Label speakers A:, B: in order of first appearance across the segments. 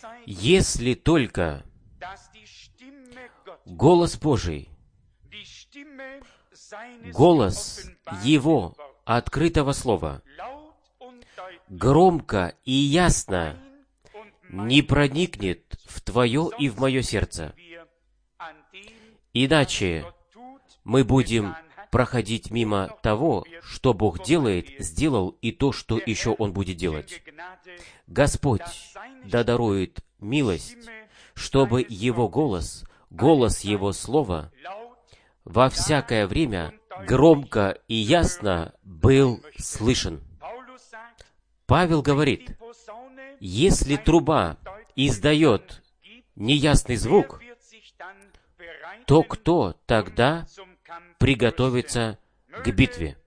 A: если только голос Божий, голос Его открытого Слова, громко и ясно не проникнет в твое и в мое сердце. Иначе мы будем проходить мимо того, что Бог делает, сделал, и то, что еще Он будет делать. Господь да дарует милость, чтобы Его голос, голос Его Слова во всякое время громко и ясно был слышен. Павел говорит, если труба издает неясный звук, то кто тогда приготовится к битве?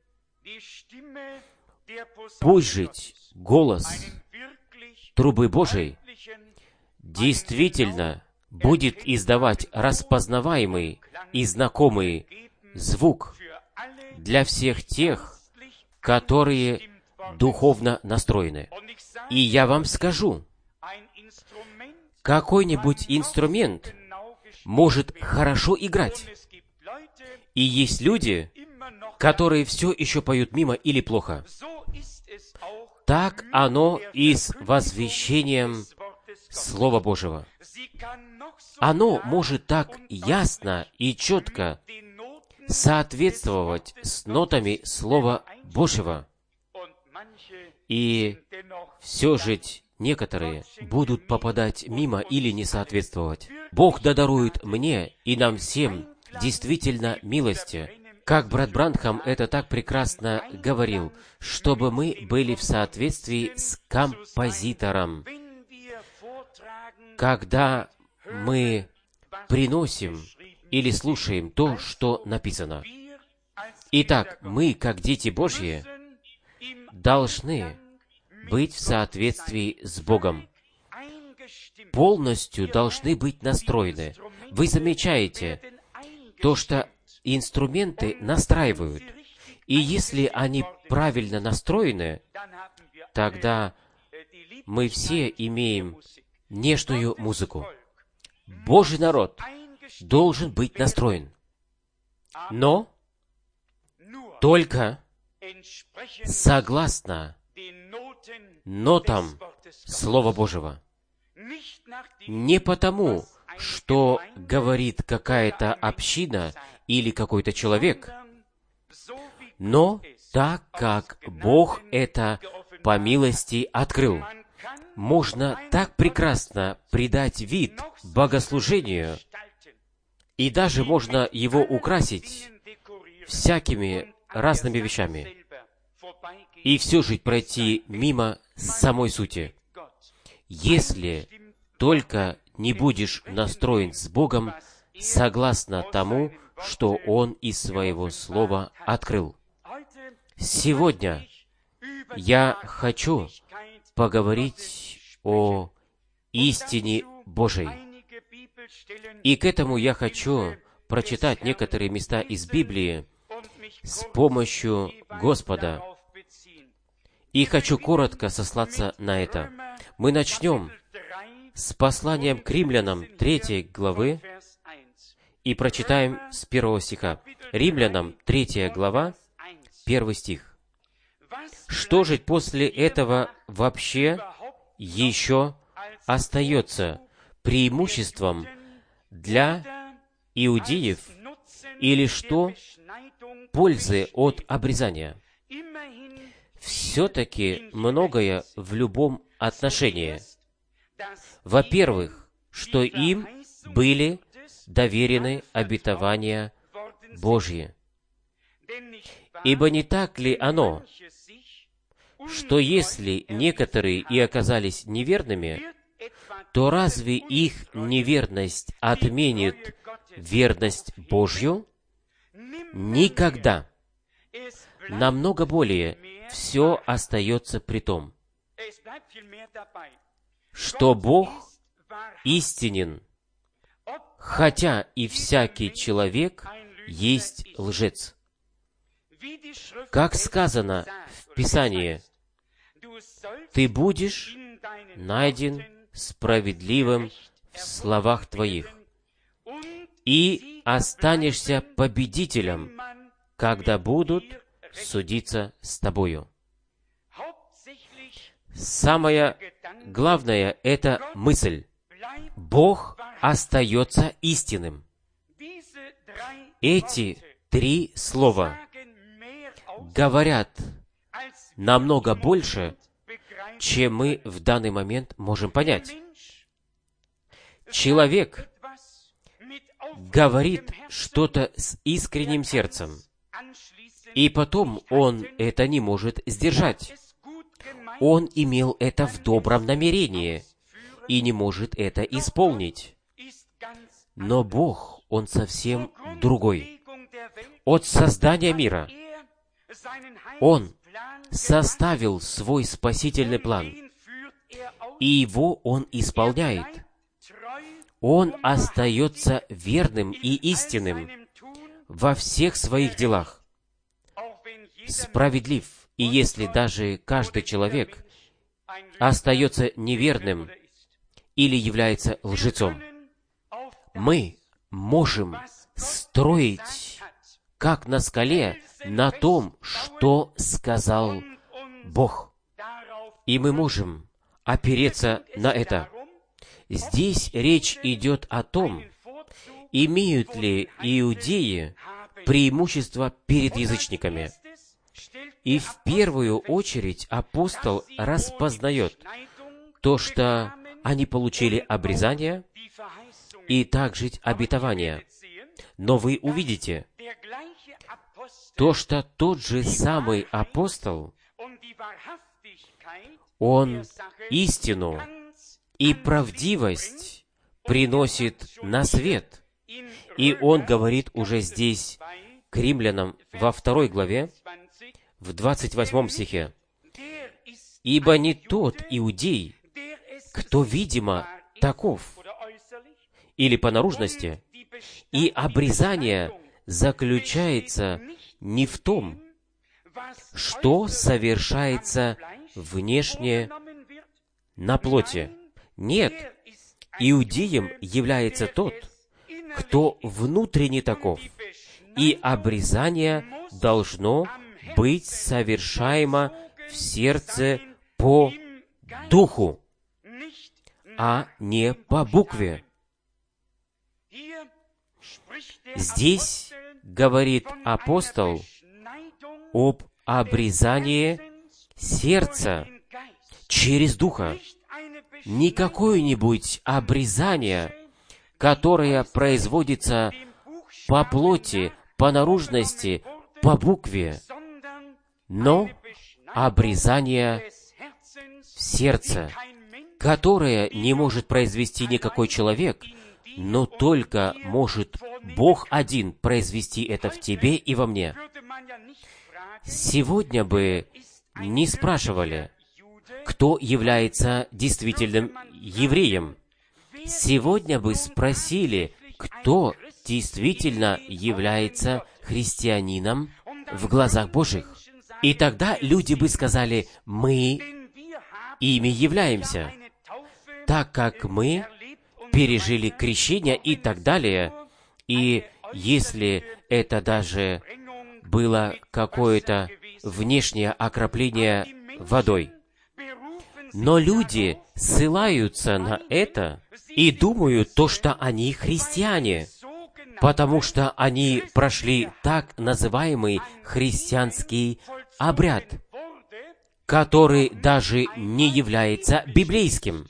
A: Пусть жить голос трубы Божией действительно будет издавать распознаваемый и знакомый звук для всех тех, которые духовно настроены. И я вам скажу, какой-нибудь инструмент может хорошо играть. И есть люди, которые все еще поют мимо или плохо. Так оно и с возвещением Слова Божьего. Оно может так ясно и четко соответствовать с нотами Слова Божьего. И все же некоторые будут попадать мимо или не соответствовать. Бог да дарует мне и нам всем действительно милости, как брат Бранхам это так прекрасно говорил, чтобы мы были в соответствии с композитором. Когда мы приносим или слушаем то, что написано. Итак, мы, как дети Божьи, должны быть в соответствии с Богом. Полностью должны быть настроены. Вы замечаете то, что инструменты настраивают. И если они правильно настроены, тогда мы все имеем нежную музыку. Божий народ должен быть настроен. Но только согласно нотам Слова Божьего. Не потому, что говорит какая-то община или какой-то человек, но так, как Бог это по милости открыл. Можно так прекрасно придать вид богослужению, и даже можно его украсить всякими разными вещами, и все же пройти мимо самой сути. Если только не будешь настроен с Богом согласно тому, что Он из Своего Слова открыл. Сегодня я хочу поговорить о истине Божией. И к этому я хочу прочитать некоторые места из Библии с помощью Господа. И хочу коротко сослаться на это. Мы начнем с посланием к Римлянам 3 главы и прочитаем с 1 стиха. Римлянам 3 глава, 1 стих. Что же после этого вообще еще остается преимуществом для иудеев, или что пользы от обрезания? Все-таки многое в любом отношении. Во-первых, что им были доверены обетования Божьи. Ибо не так ли оно, что если некоторые и оказались неверными, то разве их неверность отменит верность Божью? Никогда. Намного более все остается при том, что Бог истинен, хотя и всякий человек есть лжец. Как сказано в Писании, «Ты будешь найден справедливым в словах Твоих, и останешься победителем, когда будут судиться с Тобою. Самое главное — это мысль. Бог остается истинным. Эти 3 слова говорят намного больше, чем мы в данный момент можем понять. Человек говорит что-то с искренним сердцем, и потом он это не может сдержать. Он имел это в добром намерении и не может это исполнить. Но Бог, Он совсем другой. От создания мира Он составил свой спасительный план, и его Он исполняет. Он остается верным и истинным во всех своих делах, справедлив. И если даже каждый человек остается неверным или является лжецом, мы можем строить, как на скале, на том, что сказал Бог. И мы можем опереться на это. Здесь речь идет о том, имеют ли иудеи преимущество перед язычниками. И в первую очередь апостол распознает то, что они получили обрезание и также обетование. Но вы увидите то, что тот же самый апостол, он истину и правдивость приносит на свет. И он говорит уже здесь к римлянам во 2 главе, в 28 стихе: «Ибо не тот иудей, кто, видимо, таков, или по наружности, и обрезание заключается не в том, что совершается внешне на плоти. Нет, иудеем является тот, кто внутренне таков, и обрезание должно быть совершаемо в сердце по духу, а не по букве». Здесь говорит апостол об обрезании сердца через Духа. Не какое-нибудь обрезание, которое производится по плоти, по наружности, по букве, но обрезание в сердце, которое не может произвести никакой человек, но только может Бог один произвести это в тебе и во мне. Сегодня бы не спрашивали, кто является действительным евреем. Сегодня бы спросили, кто действительно является христианином в глазах Божьих. И тогда люди бы сказали: мы ими являемся, так как мы пережили крещение и так далее. И если это даже было какое-то внешнее окропление водой. Но люди ссылаются на это и думают то, что они христиане, потому что они прошли так называемый христианский обряд, который даже не является библейским.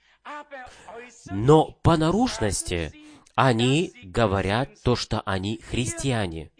A: Но по наружности они говорят то, что они христиане.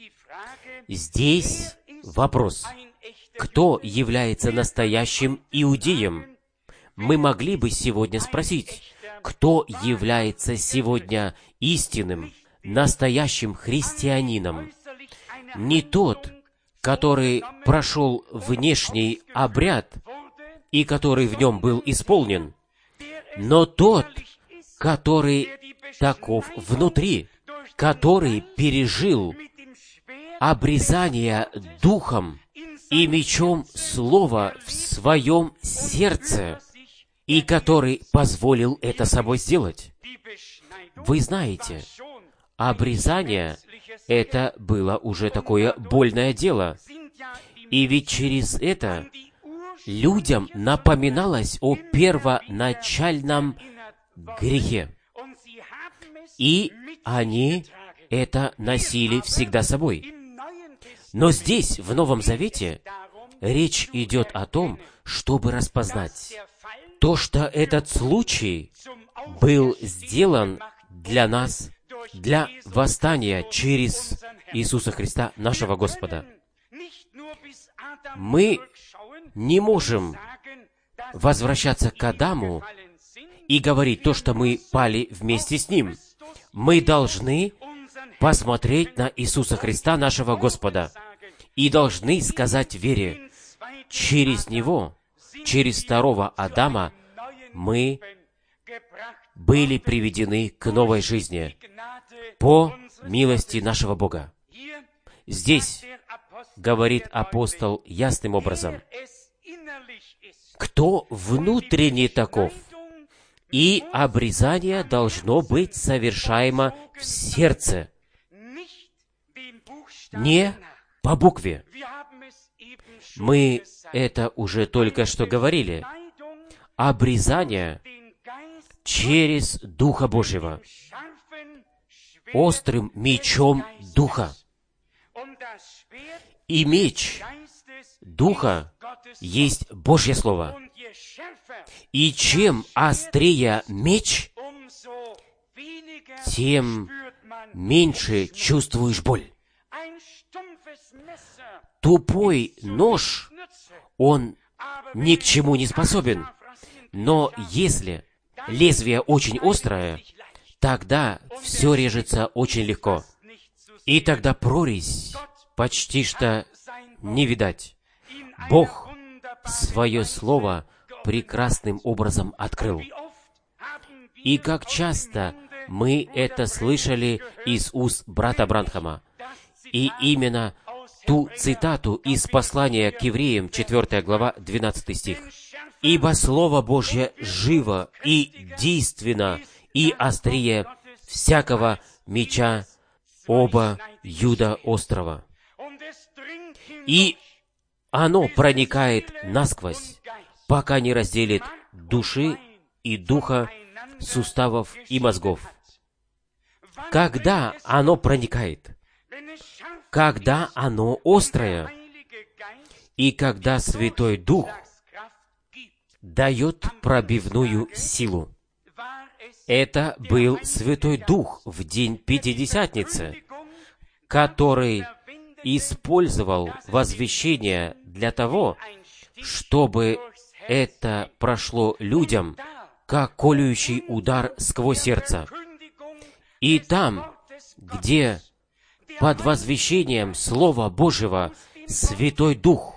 A: Здесь вопрос: кто является настоящим иудеем? Мы могли бы сегодня спросить, кто является сегодня истинным, настоящим христианином? Не тот, который прошел внешний обряд и который в нем был исполнен, но тот, который таков внутри, который пережил обрезание Духом и мечом Слова в своем сердце, и который позволил это собой сделать. Вы знаете, обрезание — это было уже такое больное дело. И ведь через это людям напоминалось о первоначальном грехе. И они это носили всегда собой. Но здесь, в Новом Завете, речь идет о том, чтобы распознать то, что этот случай был сделан для нас, для восстания через Иисуса Христа, нашего Господа. Мы не можем возвращаться к Адаму и говорить то, что мы пали вместе с ним. Мы должны посмотреть на Иисуса Христа, нашего Господа, и должны сказать вере, через Него, через второго Адама, мы были приведены к новой жизни по милости нашего Бога. Здесь говорит апостол ясным образом: кто внутренне таков, и обрезание должно быть совершаемо в сердце, не по букве. Мы это уже только что говорили. Обрезание через Духа Божьего, острым мечом Духа. И меч Духа есть Божье Слово. И чем острее меч, тем меньше чувствуешь боль. Тупой нож, он ни к чему не способен. Но если лезвие очень острое, тогда все режется очень легко. И тогда прорезь почти что не видать. Бог свое Слово прекрасным образом открыл. И как часто мы это слышали из уст брата Бранхама. И именно ту цитату из послания к евреям, 4 глава, 12 стих. «Ибо Слово Божье живо и действенно, и острее всякого меча оба юда острова. И оно проникает насквозь, пока не разделит души и духа, суставов и мозгов». Когда оно проникает? Когда оно острое, и когда Святой Дух дает пробивную силу. Это был Святой Дух в день Пятидесятницы, который использовал возвещение для того, чтобы это прошло людям, как колющий удар сквозь сердце. И там, где под возвещением Слова Божьего Святой Дух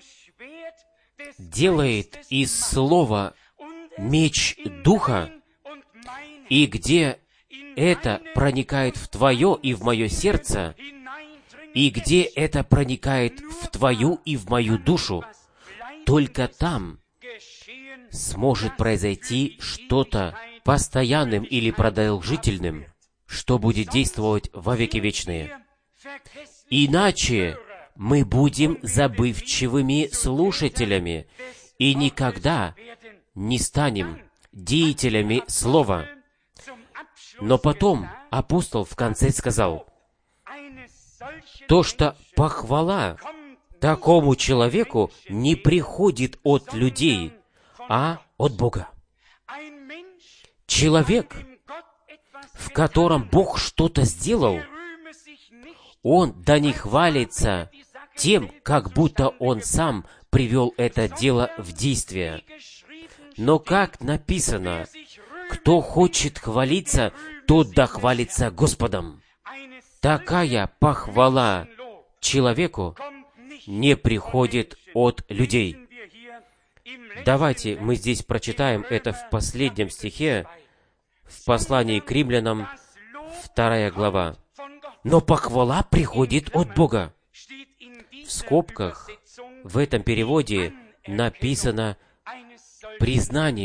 A: делает из Слова меч Духа, и где это проникает в твое и в мое сердце, и где это проникает в твою и в мою душу, только там сможет произойти что-то постоянным или продолжительным, что будет действовать во веки вечные. Иначе мы будем забывчивыми слушателями и никогда не станем деятелями Слова. Но потом апостол в конце сказал, то, что похвала такому человеку не приходит от людей, а от Бога. Человек, в котором Бог что-то сделал, он да не хвалится тем, как будто он сам привел это дело в действие. Но как написано, кто хочет хвалиться, тот да хвалится Господом. Такая похвала человеку не приходит от людей. Давайте мы здесь прочитаем это в последнем стихе, в послании к римлянам, 2 глава. Но похвала приходит от Бога. В скобках в этом переводе написано признание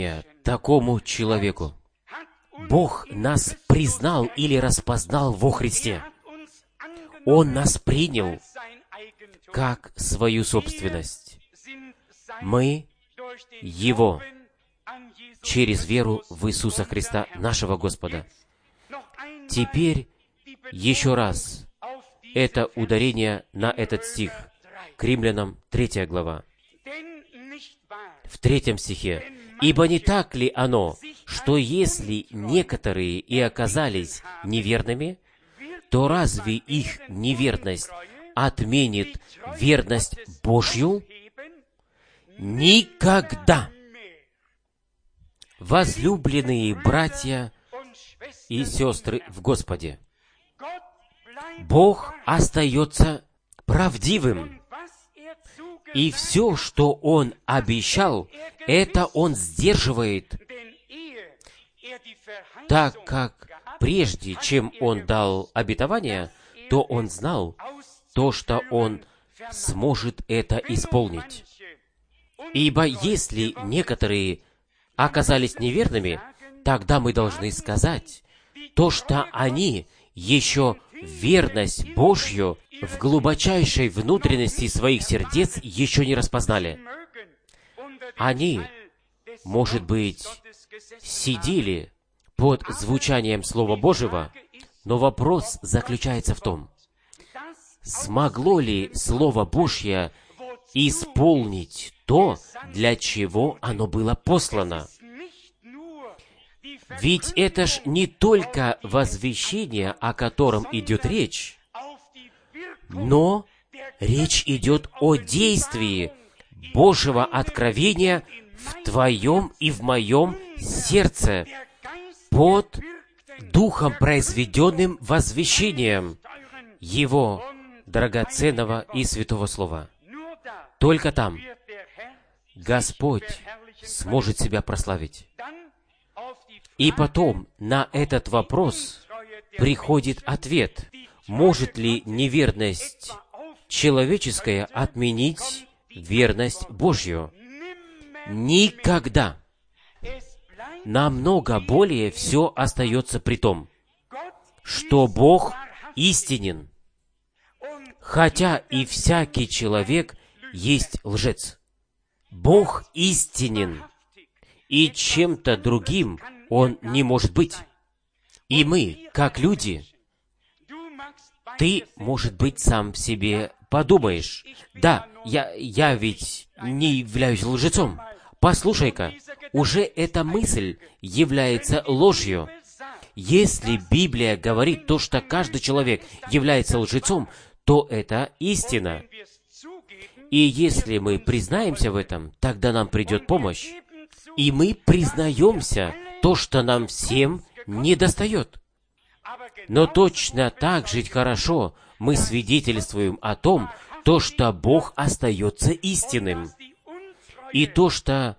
A: такому человеку. Бог нас признал или распознал во Христе. Он нас принял как свою собственность. Мы Его через веру в Иисуса Христа, нашего Господа. Теперь еще раз это ударение на этот стих. К Римлянам 3 глава. В 3 стихе. «Ибо не так ли оно, что если некоторые и оказались неверными, то разве их неверность отменит верность Божью? Никогда!» Возлюбленные братья и сестры в Господе, Бог остается правдивым. И все, что Он обещал, это Он сдерживает, так как прежде чем Он дал обетование, то Он знал то, что Он сможет это исполнить. Ибо если некоторые оказались неверными, тогда мы должны сказать то, что они еще верность Божью в глубочайшей внутренности своих сердец еще не распознали. Они, может быть, сидели под звучанием Слова Божьего, но вопрос заключается в том, смогло ли Слово Божье исполнить то, для чего оно было послано. Ведь это ж не только возвещение, о котором идет речь, но речь идет о действии Божьего откровения в твоем и в моем сердце под Духом произведенным возвещением Его драгоценного и святого Слова. Только там Господь сможет себя прославить. И потом на этот вопрос приходит ответ. Может ли неверность человеческая отменить верность Божью? Никогда. Намного более все остается при том, что Бог истинен, хотя и всякий человек есть лжец. Бог истинен, и чем-то другим Он не может быть. И мы, как люди, ты, может быть, сам себе подумаешь, да, я ведь не являюсь лжецом. Послушай-ка, уже эта мысль является ложью. Если Библия говорит то, что каждый человек является лжецом, то это истина. И если мы признаемся в этом, тогда нам придет помощь. И мы признаемся то, что нам всем недостает. Но точно так же хорошо мы свидетельствуем о том, то, что Бог остается истинным. И то, что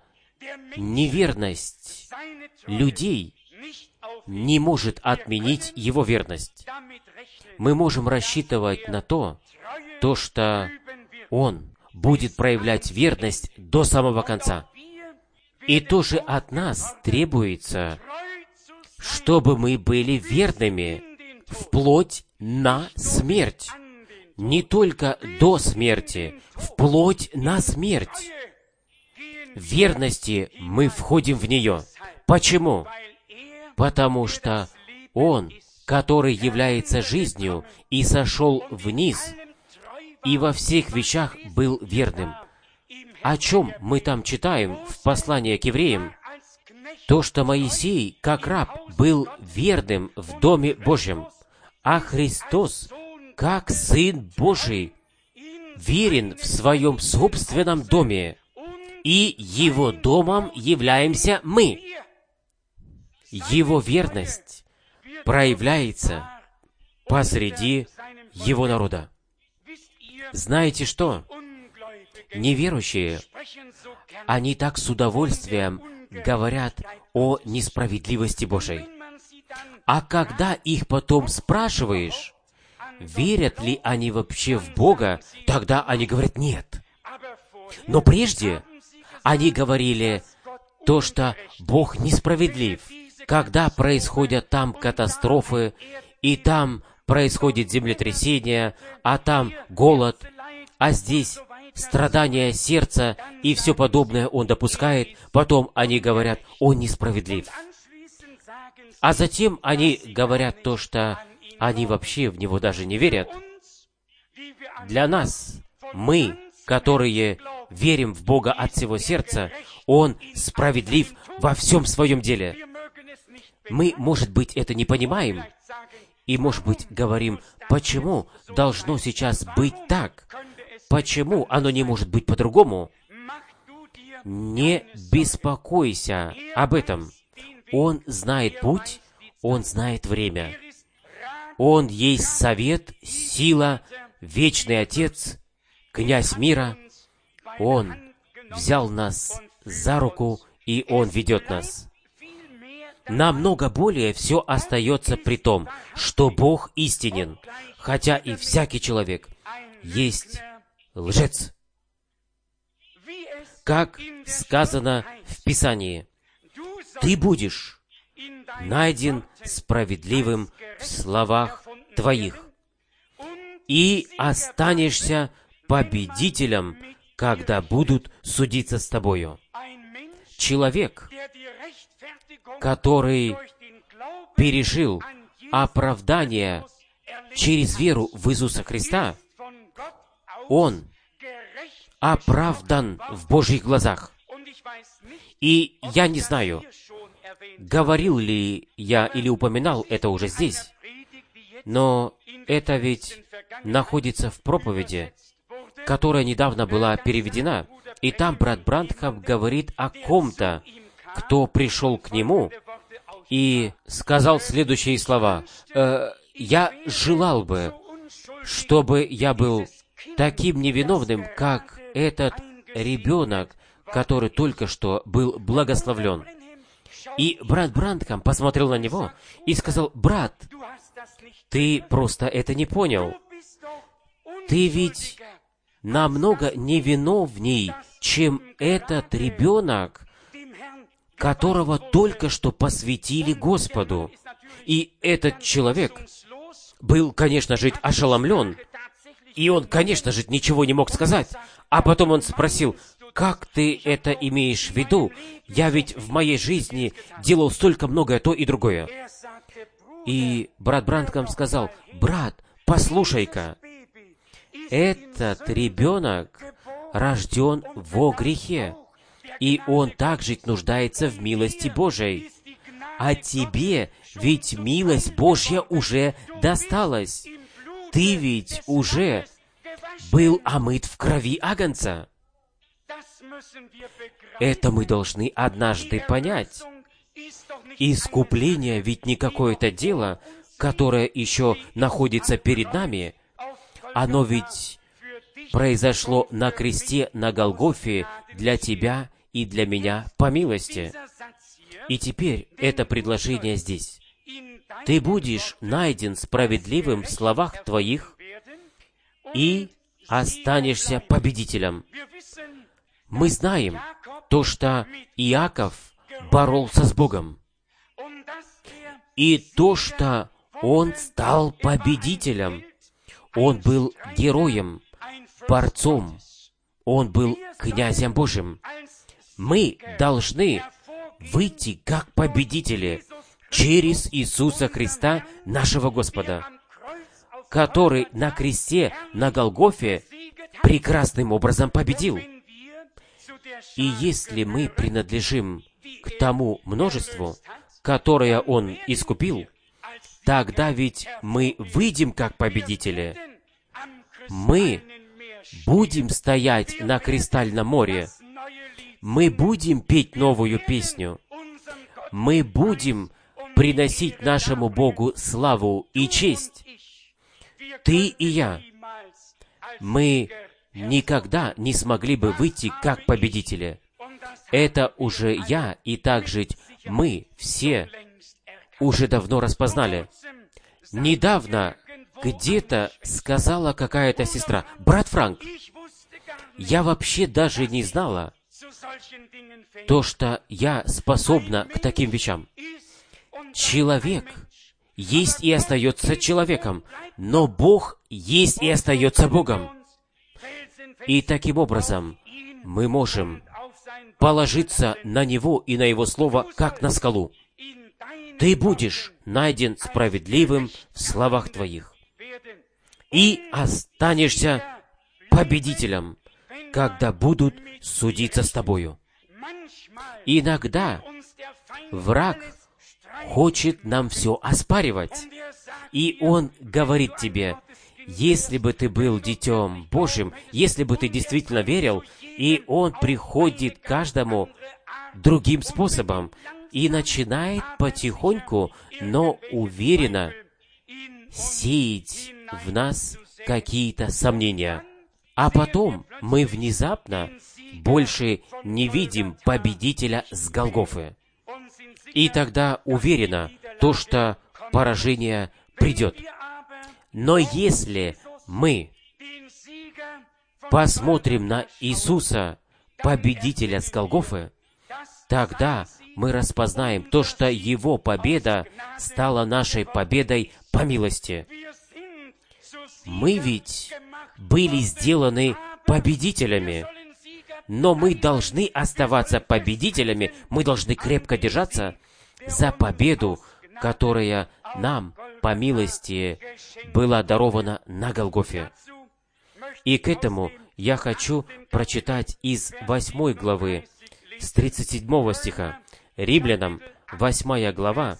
A: неверность людей не может отменить Его верность. Мы можем рассчитывать на то, что Он будет проявлять верность до самого конца. И тоже от нас требуется, чтобы мы были верными вплоть на смерть. Не только до смерти, вплоть на смерть. В верности мы входим в нее. Почему? Потому что Он, который является жизнью и сошел вниз, и во всех вещах был верным. О чем мы там читаем в послании к евреям? То, что Моисей, как раб, был верным в Доме Божьем, а Христос, как Сын Божий, верен в своем собственном доме, и Его домом являемся мы. Его верность проявляется посреди Его народа. Знаете что? Неверующие, они так с удовольствием говорят о несправедливости Божией. А когда их потом спрашиваешь, верят ли они вообще в Бога, тогда они говорят «нет». Но прежде они говорили то, что Бог несправедлив, когда происходят там катастрофы, и там происходит землетрясение, а там голод, а здесь страдания сердца и все подобное Он допускает, потом они говорят, Он несправедлив. А затем они говорят то, что они вообще в Него даже не верят. Для нас, мы, которые верим в Бога от всего сердца, Он справедлив во всем своем деле. Мы, может быть, это не понимаем, и, может быть, говорим, почему должно сейчас быть так? Почему оно не может быть по-другому? Не беспокойся об этом. Он знает путь, Он знает время. Он есть совет, сила, вечный Отец, князь мира. Он взял нас за руку, и Он ведет нас. Намного более все остается при том, что Бог истинен, хотя и всякий человек есть лжец. Как сказано в Писании, ты будешь найден справедливым в словах твоих и останешься победителем, когда будут судиться с тобою. Человек, который пережил оправдание через веру в Иисуса Христа, он оправдан в Божьих глазах. И я не знаю, говорил ли я или упоминал это уже здесь, но это ведь находится в проповеди, которая недавно была переведена, и там брат Брандхам говорит о ком-то, кто пришел к нему и сказал следующие слова. «Я желал бы, чтобы я был таким невиновным, как этот ребенок, который только что был благословлен». И брат Брандхам посмотрел на него и сказал: «Брат, ты просто это не понял. Ты ведь намного невиновней, чем этот ребенок, которого только что посвятили Господу». И этот человек был, конечно же, ошеломлен, и он, конечно же, ничего не мог сказать. А потом он спросил: «Как ты это имеешь в виду? Я ведь в моей жизни делал столько многое, то и другое». И брат Брандхам сказал: «Брат, послушай-ка, этот ребенок рожден во грехе, и он также нуждается в милости Божией. А тебе ведь милость Божья уже досталась. Ты ведь уже был омыт в крови агнца». Это мы должны однажды понять. Искупление ведь не какое-то дело, которое еще находится перед нами. Оно ведь произошло на кресте на Голгофе для тебя и для меня по милости. И теперь это предложение здесь. Ты будешь найден справедливым в словах твоих и останешься победителем. Мы знаем то, что Иаков боролся с Богом, и то, что он стал победителем. Он был героем, борцом, он был князем Божьим. Мы должны выйти как победители через Иисуса Христа, нашего Господа, который на кресте на Голгофе прекрасным образом победил. И если мы принадлежим к тому множеству, которое Он искупил, тогда ведь мы выйдем как победители. Мы будем стоять на Кристальном море. Мы будем петь новую песню. Мы будем приносить нашему Богу славу и честь. Ты и я, мы никогда не смогли бы выйти как победители. Это уже я и также мы все уже давно распознали. Недавно где-то сказала какая-то сестра: «Брат Франк, я вообще даже не знала, то, что я способна к таким вещам. Человек есть и остается человеком, но Бог есть и остается Богом. И таким образом мы можем положиться на Него и на Его Слово, как на скалу. Ты будешь найден справедливым в словах твоих и останешься победителем, когда будут судиться с тобою. Иногда враг хочет нам все оспаривать, и он говорит тебе: если бы ты был Детем Божьим, если бы ты действительно верил, и он приходит к каждому другим способом и начинает потихоньку, но уверенно сеять в нас какие-то сомнения. А потом мы внезапно больше не видим победителя с Голгофы. И тогда уверенно то, что поражение придет. Но если мы посмотрим на Иисуса, победителя с Голгофы, тогда мы распознаем то, что Его победа стала нашей победой по милости. Мы ведь были сделаны победителями, но мы должны оставаться победителями, мы должны крепко держаться за победу, которая нам по милости была дарована на Голгофе. И к этому я хочу прочитать из 8 главы, с 37 стиха. Римлянам, 8 глава,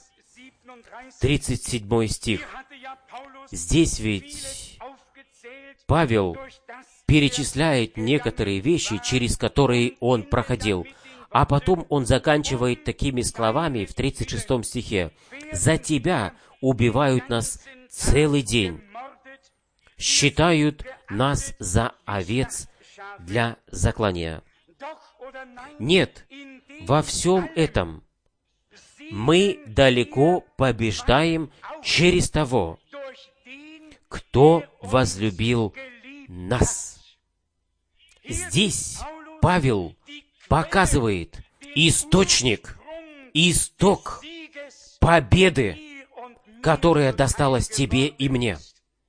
A: 37 стих. Здесь ведь Павел перечисляет некоторые вещи, через которые он проходил. А потом он заканчивает такими словами в 36 стихе. «За тебя убивают нас целый день, считают нас за овец для заклания». Нет, во всем этом мы далеко побеждаем через того, кто возлюбил нас. Здесь Павел показывает источник, исток победы, которая досталась тебе и мне.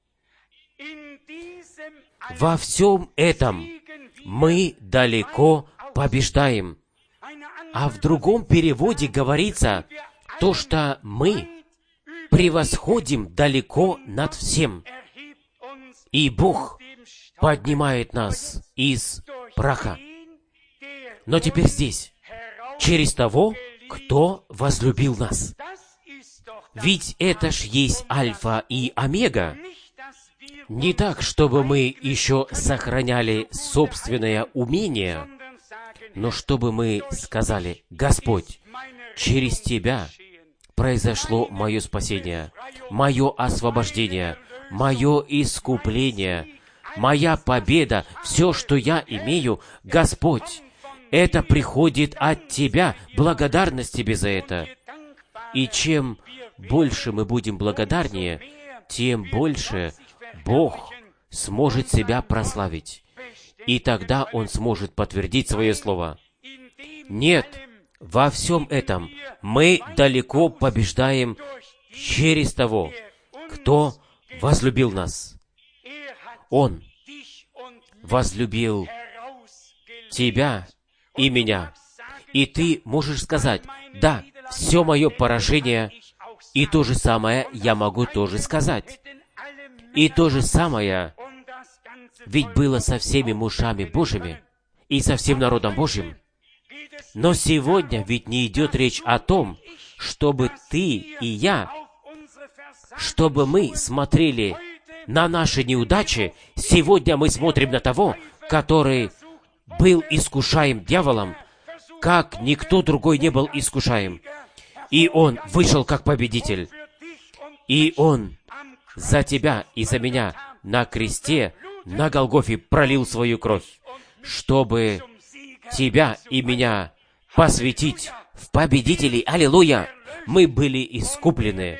A: Во всем этом мы далеко побеждаем. А в другом переводе говорится то, что мы превосходим далеко над всем. И Бог поднимает нас из праха. Но теперь здесь, через того, кто возлюбил нас. Ведь это ж есть Альфа и Омега. Не так, чтобы мы еще сохраняли собственное умение, но чтобы мы сказали: «Господь, через Тебя произошло мое спасение, мое освобождение, мое искупление, моя победа, все, что я имею, Господь, это приходит от Тебя, благодарность Тебе за это». И чем больше мы будем благодарнее, тем больше Бог сможет себя прославить. И тогда Он сможет подтвердить свое слово. Нет, во всем этом мы далеко побеждаем через того, кто возлюбил нас. Он возлюбил тебя и меня. И ты можешь сказать: да, все мое поражение, и то же самое я могу тоже сказать. И то же самое ведь было со всеми мужами Божьими и со всем народом Божьим. Но сегодня ведь не идет речь о том, чтобы ты и я, чтобы мы смотрели на наши неудачи. Сегодня мы смотрим на того, который был искушаем дьяволом, как никто другой не был искушаем. И он вышел как победитель. И он за тебя и за меня на кресте, на Голгофе пролил свою кровь, чтобы тебя и меня посвятить в победителей. Аллилуйя! Мы были искуплены,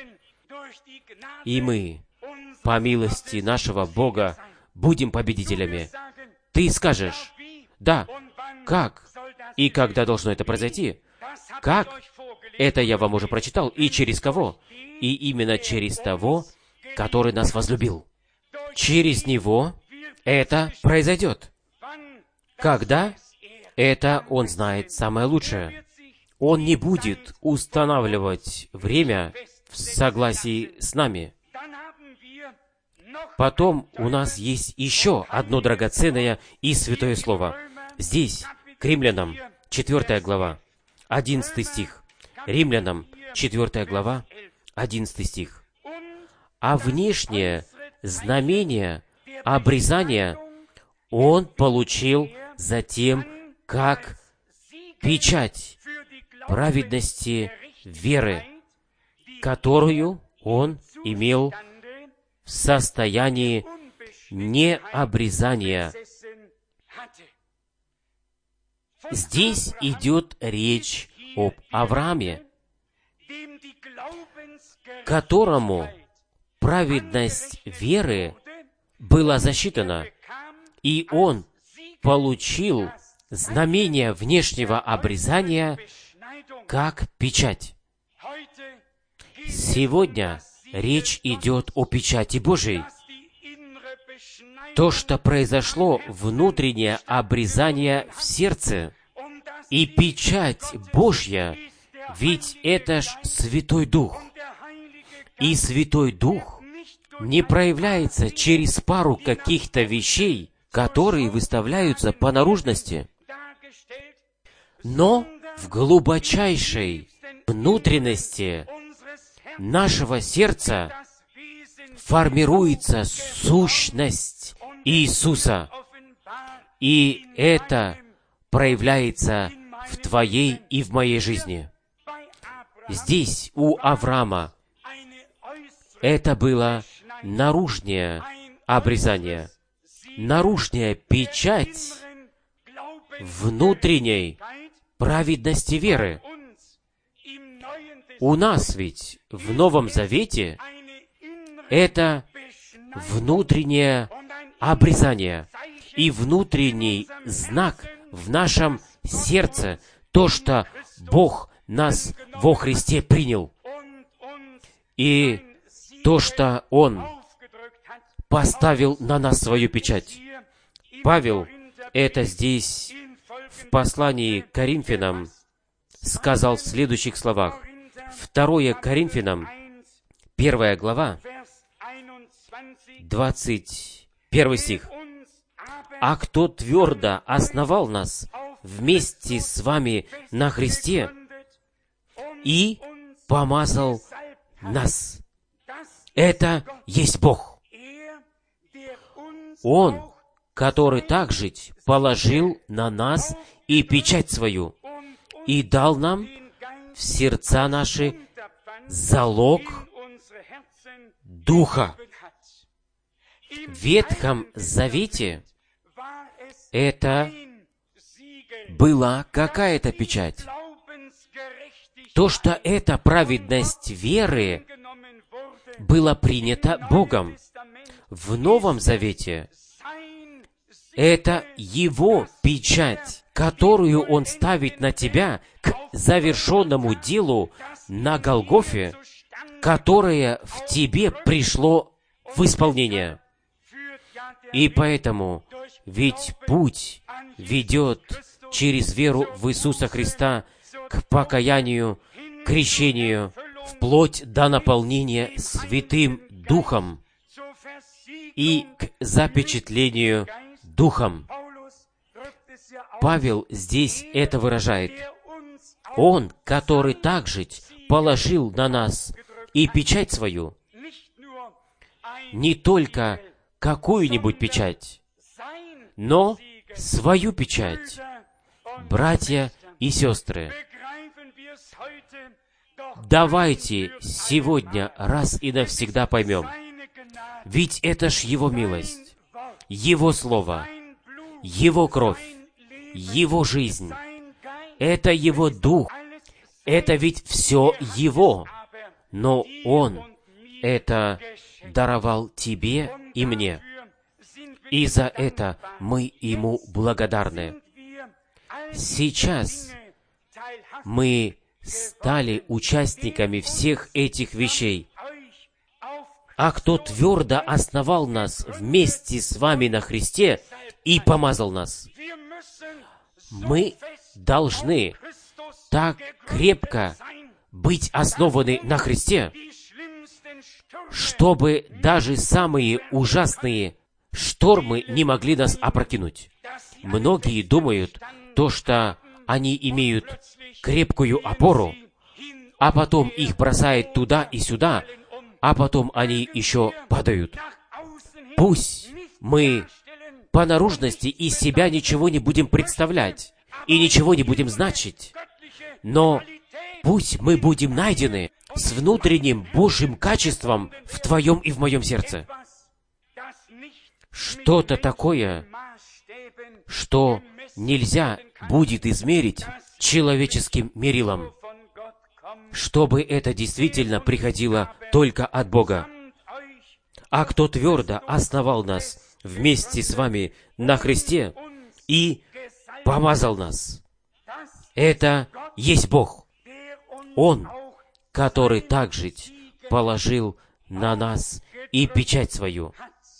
A: и мы, по милости нашего Бога, будем победителями. Ты скажешь: да, как И когда должно это произойти? Как? Это я вам уже прочитал. И через кого? И именно через того, который нас возлюбил. Через Него это произойдет. Когда? Это Он знает самое лучшее. Он не будет устанавливать время в согласии с нами. Потом у нас есть еще одно драгоценное и святое слово. Здесь, к Римлянам, 4 глава, 11 стих. Римлянам, 4 глава, 11 стих. А внешнее знамение обрезания он получил затем, как печать праведности веры, которую он имел в состоянии необрезания. Здесь идет речь об Аврааме, которому праведность веры была засчитана, и он получил знамение внешнего обрезания как печать. Сегодня речь идет о печати Божией. То, что произошло, внутреннее обрезание в сердце и печать Божья, ведь это ж Святой Дух. И Святой Дух не проявляется через пару каких-то вещей, которые выставляются по наружности, но в глубочайшей внутренности нашего сердца формируется сущность Иисуса, и это проявляется в твоей и в моей жизни. Здесь у Авраама это было наружное обрезание, наружная печать внутренней праведности веры. У нас ведь в Новом Завете это внутреннее обрезание и внутренний знак в нашем сердце, то, что Бог нас во Христе принял, и то, что Он поставил на нас свою печать. Павел это здесь в послании к Коринфянам сказал в следующих словах. 2 Коринфянам, 1 глава, 21 стих. «А кто твердо основал нас вместе с вами на Христе и помазал нас». Это есть Бог. Он, который также положил на нас и печать свою, и дал нам в сердца наши залог Духа. В Ветхом Завете это была какая-то печать. То, что эта праведность веры была принята Богом. В Новом Завете это Его печать, которую Он ставит на тебя к завершенному делу на Голгофе, которое в тебе пришло в исполнение. И поэтому, ведь путь ведет через веру в Иисуса Христа к покаянию, крещению, вплоть до наполнения Святым Духом и к запечатлению Духом. Павел здесь это выражает. Он, который также положил на нас и печать свою, не только какую-нибудь печать, но свою печать. Братья и сестры, давайте сегодня раз и навсегда поймем, ведь это ж Его милость, Его Слово, Его кровь, Его жизнь, это Его Дух, это ведь все Его, но Он это даровал тебе и мне, и за это мы Ему благодарны. Сейчас мы стали участниками всех этих вещей. А кто твердо основал нас вместе с вами на Христе и помазал нас? Мы должны так крепко быть основаны на Христе, чтобы даже самые ужасные штормы не могли нас опрокинуть. Многие думают, что они имеют крепкую опору, а потом их бросает туда и сюда, а потом они еще падают. Пусть мы по наружности из себя ничего не будем представлять и ничего не будем значить, но пусть мы будем найдены с внутренним Божьим качеством в твоем и в моем сердце. Что-то такое, что нельзя будет измерить человеческим мерилом, чтобы это действительно приходило только от Бога. А кто твердо основал нас вместе с вами на Христе и помазал нас, это есть Бог. Он, который также положил на нас и печать свою.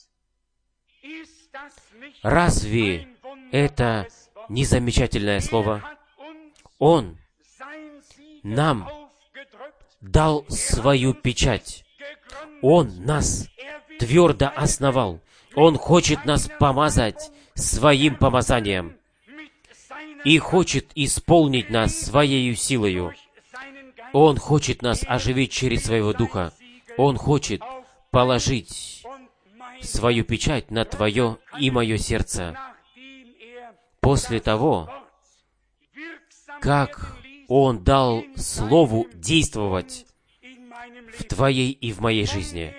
A: Разве это не замечательное слово? Он нам дал свою печать. Он нас твердо основал. Он хочет нас помазать своим помазанием и хочет исполнить нас своею силою. Он хочет нас оживить через своего Духа. Он хочет положить свою печать на твое и мое сердце. После того, как Он дал Слову действовать в твоей и в моей жизни.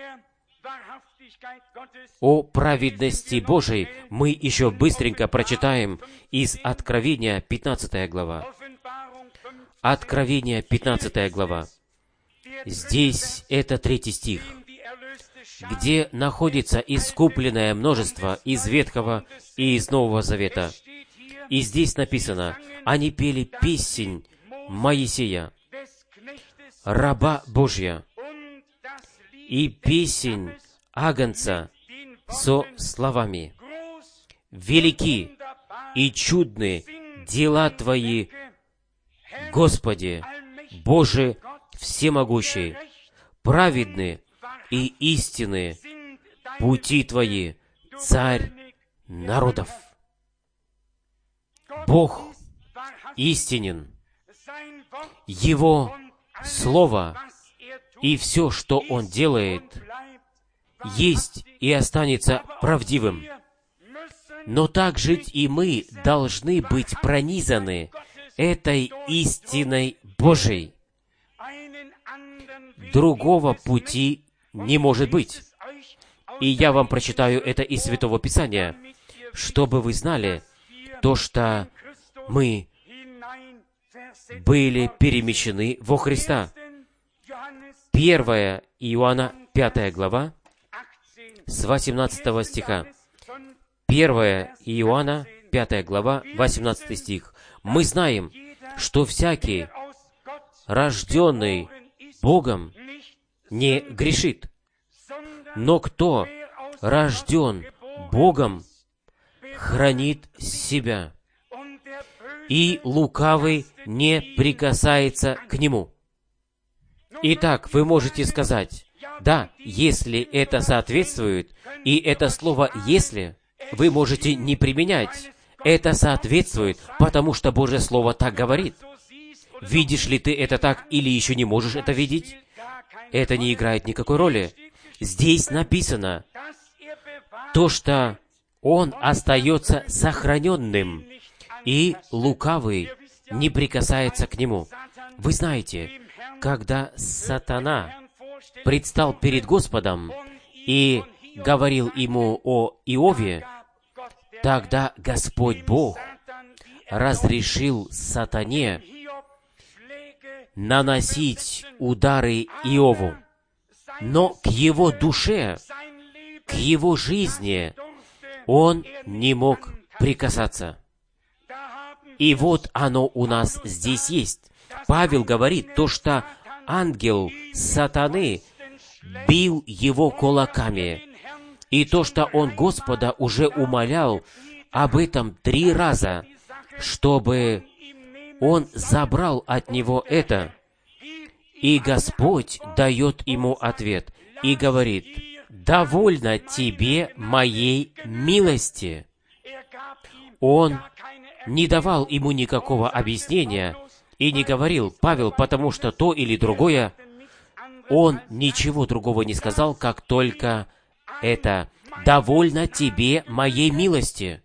A: О праведности Божией мы еще быстренько прочитаем из Откровения, 15 глава. Откровение, 15 глава. Здесь это 3 стих, где находится искупленное множество из Ветхого и из Нового Завета. И здесь написано: они пели песнь Моисея, раба Божья, и песнь Агнца со словами: «Велики и чудны дела Твои, Господи, Боже всемогущий, праведны и истинны пути Твои, Царь народов». Бог истинен. Его Слово и все, что Он делает, есть и останется правдивым. Но также и мы должны быть пронизаны этой истиной Божией. Другого пути не может быть. И я вам прочитаю это из Святого Писания, чтобы вы знали то, что мы были перемещены во Христа. 1 Иоанна, 5 глава, с 18 стиха. 1 Иоанна, 5 глава, 18 стих. «Мы знаем, что всякий, рожденный Богом, не грешит. Но кто рожден Богом, хранит себя, и лукавый не прикасается к нему». Итак, вы можете сказать: да, если это соответствует, и это слово «если» вы можете не применять. Это соответствует, потому что Божье Слово так говорит. Видишь ли ты это так или еще не можешь это видеть? Это не играет никакой роли. Здесь написано то, что Он остается сохраненным, и лукавый не прикасается к Нему. Вы знаете, когда сатана предстал перед Господом и говорил ему о Иове, тогда Господь Бог разрешил сатане наносить удары Иову. Но к его душе, к его жизни он не мог прикасаться. И вот оно у нас здесь есть. Павел говорит то, что ангел сатаны бил его кулаками, и то, что он Господа уже умолял об этом 3 раза, чтобы он забрал от него это. И Господь дает ему ответ и говорит: «Довольно тебе моей милости». Он не давал ему никакого объяснения и не говорил: «Павел, потому что то или другое». Он ничего другого не сказал, как только это: «Довольно тебе моей милости».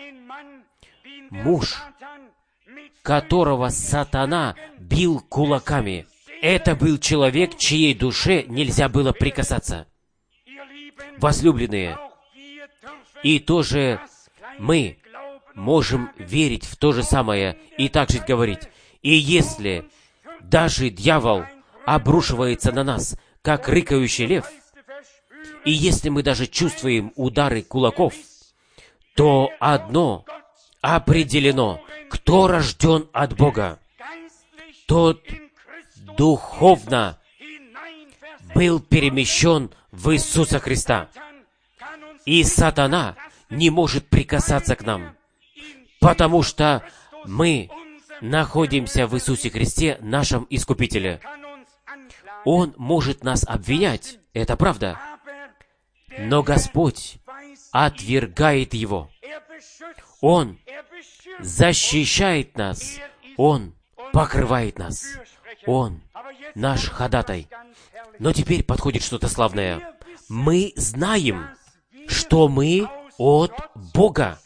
A: Муж, которого сатана бил кулаками, это был человек, чьей душе нельзя было прикасаться. Возлюбленные, и тоже мы можем верить в то же самое и также говорить: и если даже дьявол обрушивается на нас, как рыкающий лев, и если мы даже чувствуем удары кулаков, то одно определено: кто рожден от Бога, тот духовно был перемещен в Иисуса Христа. И сатана не может прикасаться к нам, потому что мы находимся в Иисусе Христе, нашем Искупителе. Он может нас обвинять, это правда, но Господь отвергает его. Он защищает нас, Он покрывает нас, Он наш ходатай. Но теперь подходит что-то славное. Мы знаем, что мы от Бога.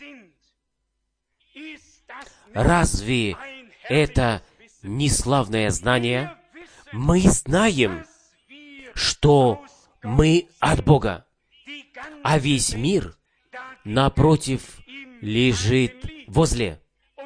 A: Разве это не славное знание? Мы знаем, что мы от Бога, а весь мир, напротив, лежит возле.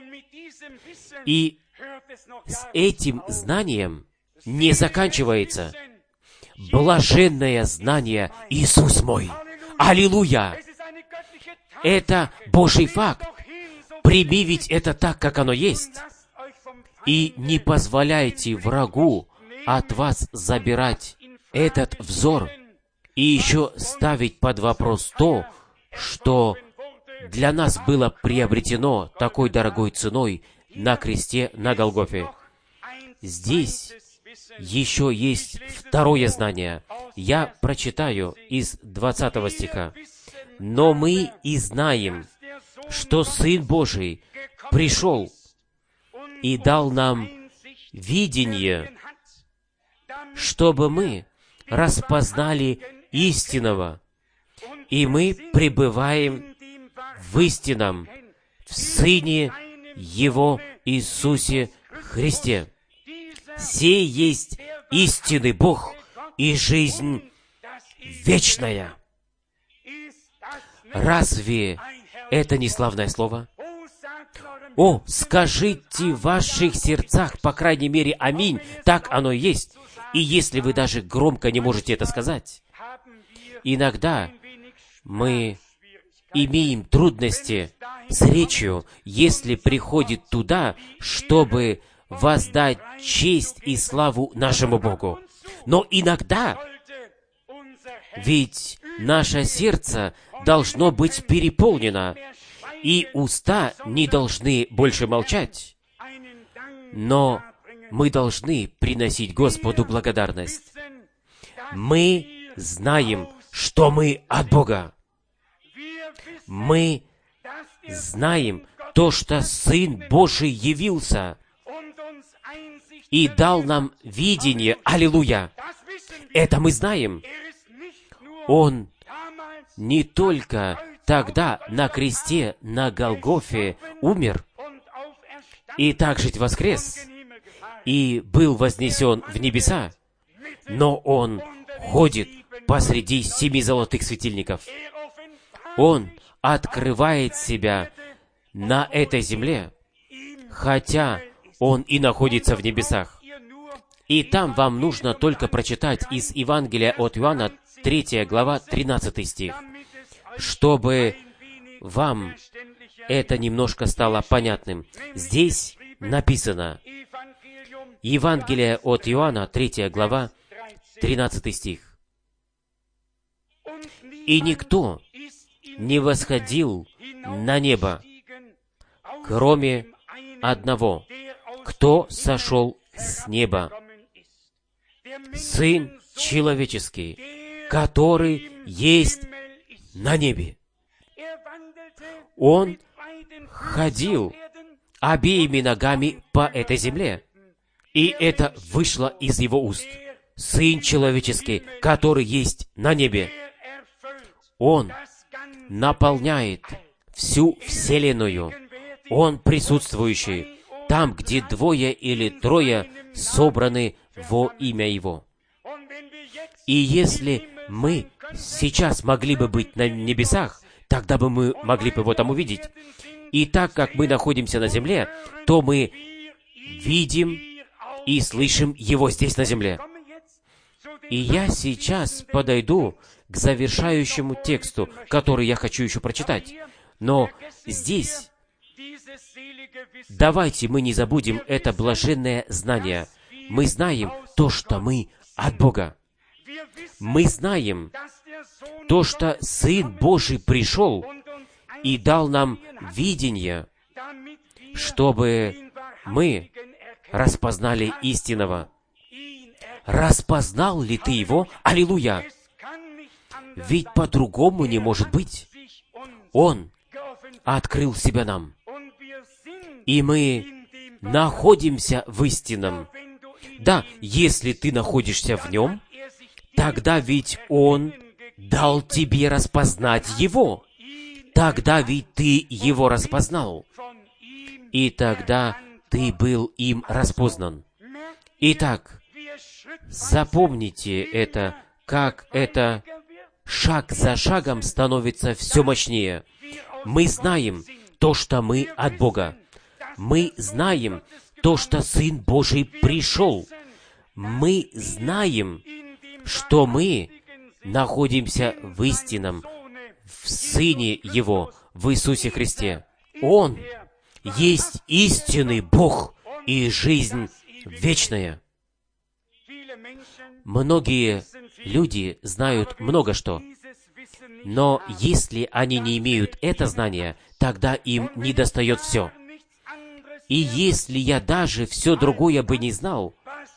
A: И с этим знанием не заканчивается. Блаженное знание: Иисус мой. Аллилуйя! Это Божий факт. Прими ведь это так, как оно есть. И не позволяйте врагу от вас забирать этот взор и еще ставить под вопрос то, что для нас было приобретено такой дорогой ценой на кресте на Голгофе. Здесь еще есть второе знание. Я прочитаю из 20 стиха. «Но мы и знаем, что Сын Божий пришел и дал нам видение, чтобы мы распознали истинного, и мы пребываем в истинном, в Сыне Его Иисусе Христе. Сей есть истинный Бог и жизнь вечная». Разве это не славное слово? О, скажите в ваших сердцах, по крайней мере, аминь, так оно и есть. И если вы даже громко не можете это сказать, иногда мы имеем трудности с речью, если приходит туда, чтобы воздать честь и славу нашему Богу. Но иногда, ведь наше сердце должно быть переполнено, и уста не должны больше молчать, но мы должны приносить Господу благодарность. Мы знаем, что мы от Бога. Мы знаем то, что Сын Божий явился и дал нам видение. Аллилуйя! Это мы знаем. Он не только тогда на кресте на Голгофе умер и также воскрес и был вознесен в небеса, но Он ходит посреди 7 золотых светильников. Он открывает себя на этой земле, хотя Он и находится в небесах. И там вам нужно только прочитать из Евангелия от Иоанна, 3 глава, 13 стих, чтобы вам это немножко стало понятным. Здесь написано, Евангелие от Иоанна, 3 глава, 13 стих. «И никто не восходил на небо, кроме одного, кто сошел с неба, Сын Человеческий, который есть на небе». Он ходил обеими ногами по этой земле, и это вышло из его уст. Сын Человеческий, который есть на небе. Он наполняет всю Вселенную. Он присутствующий там, где 2 или 3 собраны во имя Его. И если мы сейчас могли бы быть на небесах, тогда бы мы могли бы Его там увидеть. И так как мы находимся на земле, то мы видим и слышим Его здесь на земле. И я сейчас подойду к завершающему тексту, который я хочу еще прочитать. Но здесь давайте мы не забудем это блаженное знание. Мы знаем то, что мы от Бога. Мы знаем то, что Сын Божий пришел и дал нам видение, чтобы мы распознали истинного. Распознал ли ты Его? Аллилуйя! Ведь по-другому не может быть. Он открыл себя нам. И мы находимся в истинном. Да, если ты находишься в Нем, тогда ведь Он дал тебе распознать Его. Тогда ведь ты Его распознал. И тогда ты был им распознан. Итак, запомните это, как это шаг за шагом становится все мощнее. Мы знаем то, что мы от Бога. Мы знаем то, что Сын Божий пришел. Мы знаем, что мы находимся в истинном, в Сыне Его, в Иисусе Христе. Он есть истинный Бог и жизнь вечная. Многие люди знают много что, но если они не имеют это знание, тогда им недостает все. И если я даже все другое бы не знал,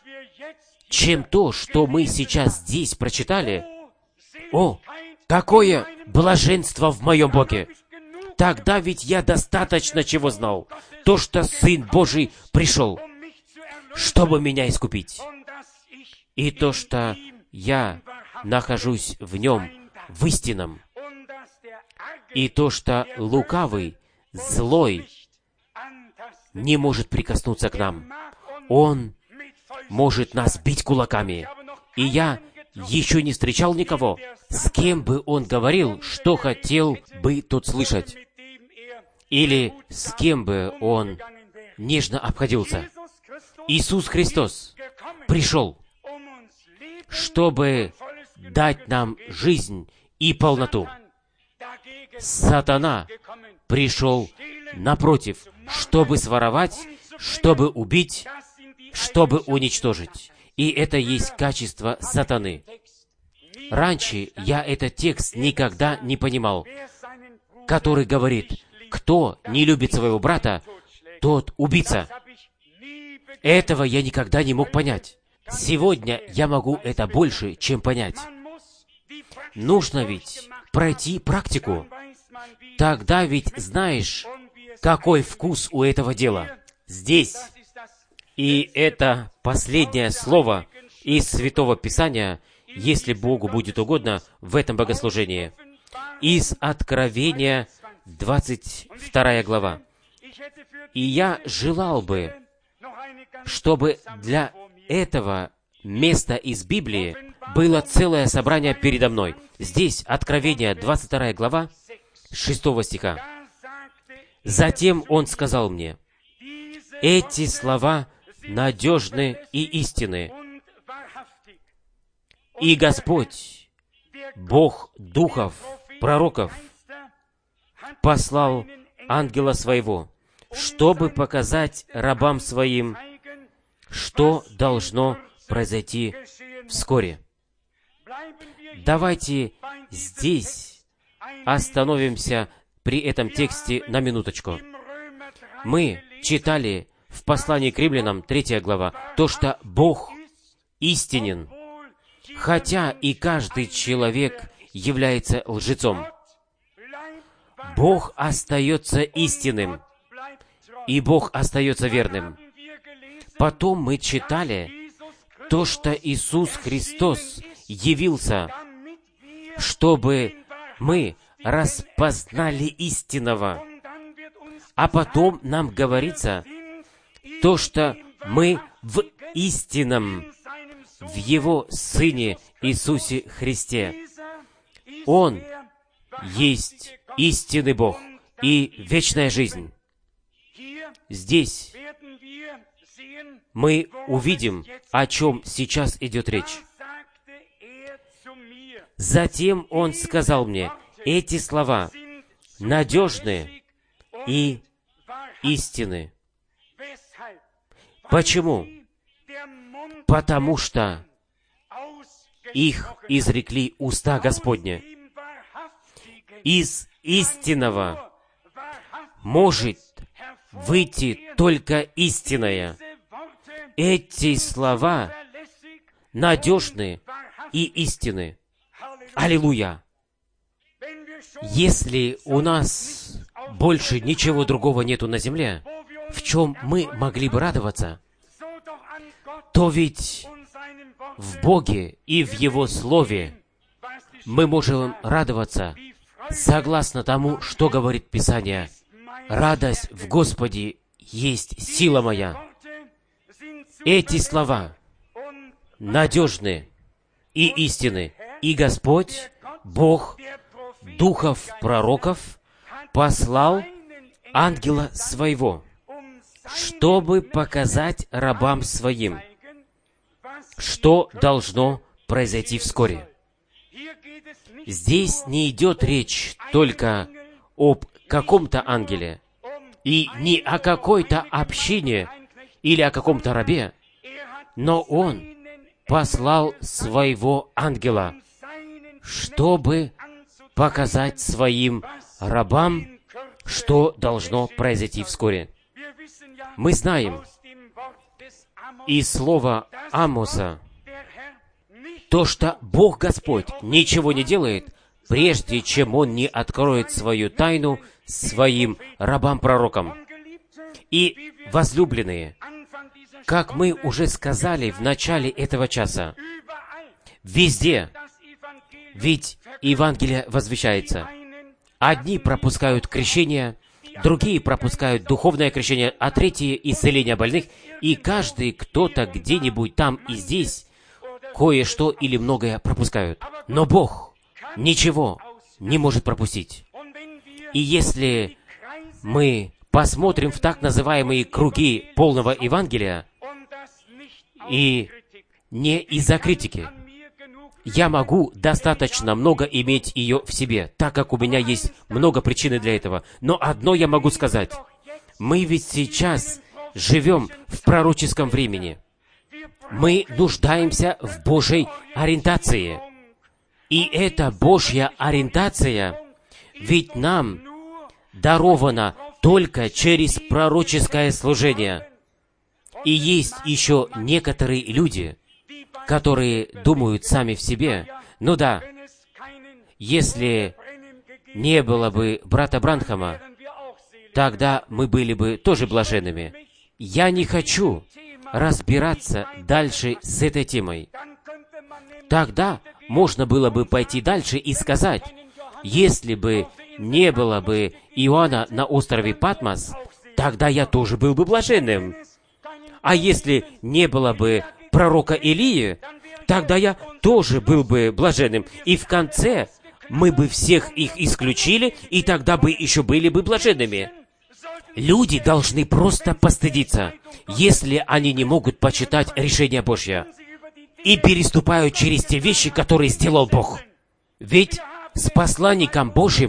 A: чем то, что мы сейчас здесь прочитали, о, какое блаженство в моем Боге! Тогда ведь я достаточно чего знал. То, что Сын Божий пришел, чтобы меня искупить. И то, что я нахожусь в Нем, в истинном. И то, что лукавый, злой, не может прикоснуться к нам. Он может нас бить кулаками. И я еще не встречал никого, с кем бы он говорил, что хотел бы тот слышать. Или с кем бы он нежно обходился. Иисус Христос пришел, чтобы дать нам жизнь и полноту. Сатана пришел напротив, чтобы своровать, чтобы убить, чтобы уничтожить. И это есть качество сатаны. Раньше я этот текст никогда не понимал, который говорит, кто не любит своего брата, тот убийца. Этого я никогда не мог понять. Сегодня я могу это больше, чем понять. Нужно ведь пройти практику. Тогда ведь знаешь, какой вкус у этого дела. Здесь. И это последнее слово из Святого Писания, если Богу будет угодно, в этом богослужении. Из Откровения, 22 глава. И я желал бы, чтобы для этого места из Библии было целое собрание передо мной. Здесь Откровение, 22 глава, 6 стиха. «Затем он сказал мне, эти слова надежны и истинны. И Господь, Бог духов, пророков, послал ангела своего, чтобы показать рабам своим, что должно произойти вскоре. Давайте здесь остановимся при этом тексте на минуточку. Мы читали в послании к римлянам, 3 глава, то, что Бог истинен, хотя и каждый человек является лжецом. Бог остается истинным, и Бог остается верным. Потом мы читали то, что Иисус Христос явился, чтобы мы распознали истинного. А потом нам говорится то, что мы в истинном, в Его Сыне Иисусе Христе. Он есть истинный Бог и вечная жизнь. Здесь мы увидим, о чем сейчас идет речь. Затем Он сказал мне, эти слова надежны и истинны. Почему? Потому что их изрекли уста Господня. Из истинного может выйти только истинное. Эти слова надежны и истинны. Аллилуйя! Если у нас больше ничего другого нету на земле, в чем мы могли бы радоваться, то ведь в Боге и в Его Слове мы можем радоваться согласно тому, что говорит Писание. «Радость в Господе есть сила моя». Эти слова надежны и истинны. И Господь, Бог, духов пророков, послал ангела своего, чтобы показать рабам своим, что должно произойти вскоре. Здесь не идет речь только об каком-то ангеле и не о какой-то общине или о каком-то рабе, но Он послал своего ангела, чтобы показать своим рабам, что должно произойти вскоре. Мы знаем из слова Амоса, то, что Бог Господь ничего не делает, прежде чем Он не откроет свою тайну своим рабам-пророкам. И, возлюбленные, как мы уже сказали в начале этого часа, везде, ведь Евангелие возвещается. Одни пропускают крещение, другие пропускают духовное крещение, а третьи — исцеление больных, и каждый кто-то где-нибудь там и здесь кое-что или многое пропускают. Но Бог ничего не может пропустить. И если мы посмотрим в так называемые круги полного Евангелия, и не из-за критики, я могу достаточно много иметь ее в себе, так как у меня есть много причин для этого. Но одно я могу сказать. Мы ведь сейчас живем в пророческом времени. Мы нуждаемся в Божьей ориентации. И эта Божья ориентация ведь нам дарована только через пророческое служение. И есть еще некоторые люди, которые думают сами в себе, ну да, если не было бы брата Бранхама, тогда мы были бы тоже блаженными. Я не хочу разбираться дальше с этой темой. Тогда можно было бы пойти дальше и сказать, если бы не было бы Иоанна на острове Патмос, тогда я тоже был бы блаженным. А если не было бы пророка Илии, тогда я тоже был бы блаженным. И в конце мы бы всех их исключили, и тогда бы еще были бы блаженными. Люди должны просто постыдиться, если они не могут почитать решение Божье и переступают через те вещи, которые сделал Бог. Ведь с посланником Божьим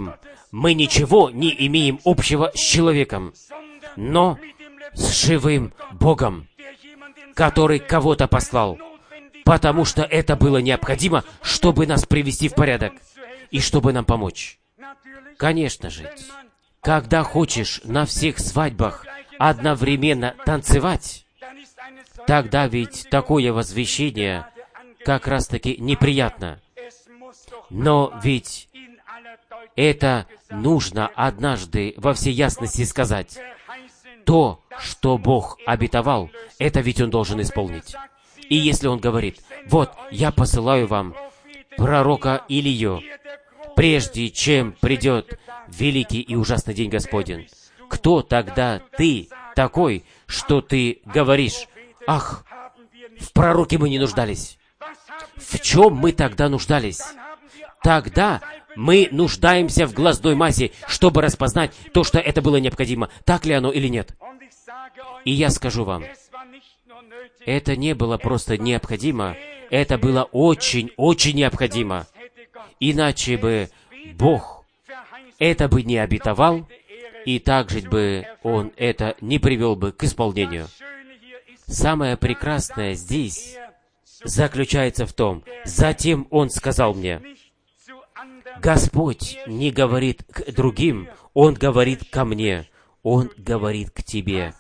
A: мы ничего не имеем общего с человеком, но с живым Богом, который кого-то послал, потому что это было необходимо, чтобы нас привести в порядок и чтобы нам помочь. Конечно же, когда хочешь на всех свадьбах одновременно танцевать, тогда ведь такое возвещение как раз-таки неприятно. Но ведь это нужно однажды во всей ясности сказать. То, что Бог обетовал, это ведь Он должен исполнить. И если Он говорит, вот, я посылаю вам пророка Илию, прежде чем придет великий и ужасный день Господень, кто тогда ты такой, что ты говоришь, ах, в пророке мы не нуждались. В чем мы тогда нуждались? Тогда мы нуждаемся в глазной массе, чтобы распознать то, что это было необходимо, так ли оно или нет. И я скажу вам, это не было просто необходимо, это было очень необходимо. Иначе бы Бог это бы не обетовал, и также бы Он это не привел бы к исполнению. Самое прекрасное здесь заключается в том, затем Он сказал мне, Господь не говорит к другим, Он говорит ко мне, Он говорит к тебе.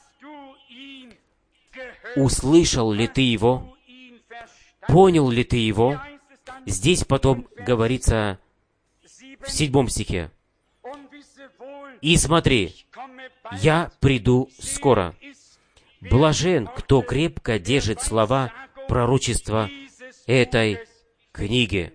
A: Услышал ли ты Его? Понял ли ты Его? Здесь потом говорится в 7 стихе. «И смотри, я приду скоро. Блажен, кто крепко держит слова пророчества этой книги».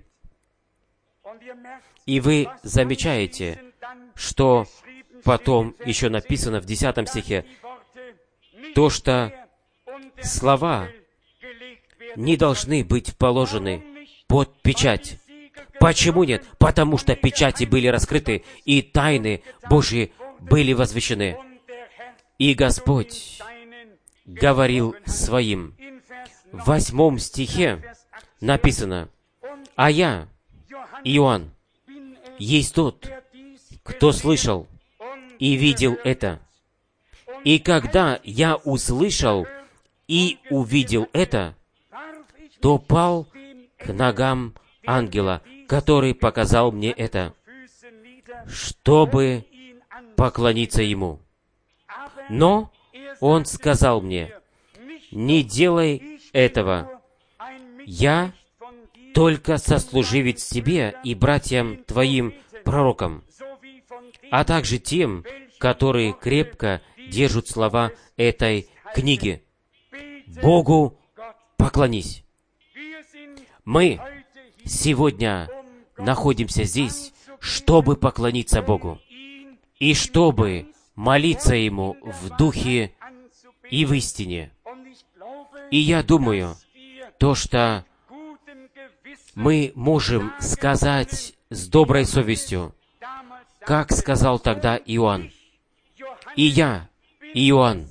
A: И вы замечаете, что потом еще написано в 10 стихе, то, что слова не должны быть положены под печать. Почему нет? Потому что печати были раскрыты, и тайны Божьи были возвещены. И Господь говорил своим. В 8 стихе написано, «А я, Иоанн, есть тот, кто слышал и видел это. И когда я услышал и увидел это, то пал к ногам ангела, который показал мне это, чтобы поклониться ему. Но он сказал мне, не делай этого. Я только сослуживец тебе и братьям твоим пророкам, а также тем, которые крепко держат слова этой книги. Богу поклонись. Мы сегодня находимся здесь, чтобы поклониться Богу и чтобы молиться Ему в духе и в истине. И я думаю, то, что мы можем сказать с доброй совестью, как сказал тогда Иоанн. И я, Иоанн,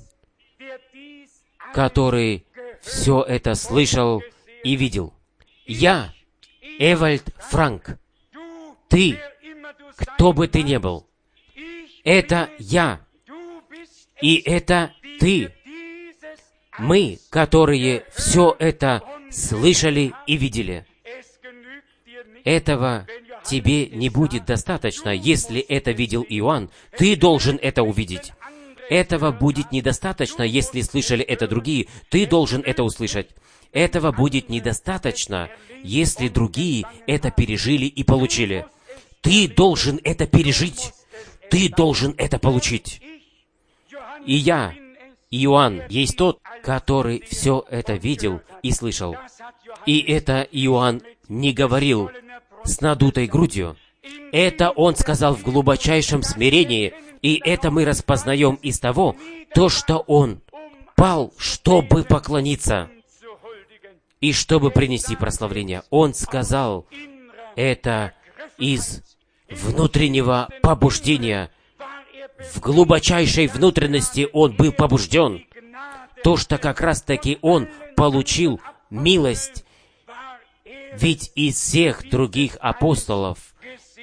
A: который все это слышал и видел. Я, Эвальд Франк. Ты, кто бы ты ни был, это я, и это ты. Мы, которые все это слышали и видели. Этого тебе не будет достаточно, если это видел Иоанн. Ты должен это увидеть. Этого будет недостаточно, если слышали это другие. Ты должен это услышать. Этого будет недостаточно, если другие это пережили и получили. Ты должен это пережить. Ты должен это получить. И я, Иоанн, есть тот, который все это видел и слышал. И это Иоанн не говорил с надутой грудью. Это он сказал в глубочайшем смирении, и это мы распознаем из того, то, что он пал, чтобы поклониться и чтобы принести прославление. Он сказал это из внутреннего побуждения. В глубочайшей внутренности он был побужден. То, что как раз-таки он получил милость. Ведь из всех других апостолов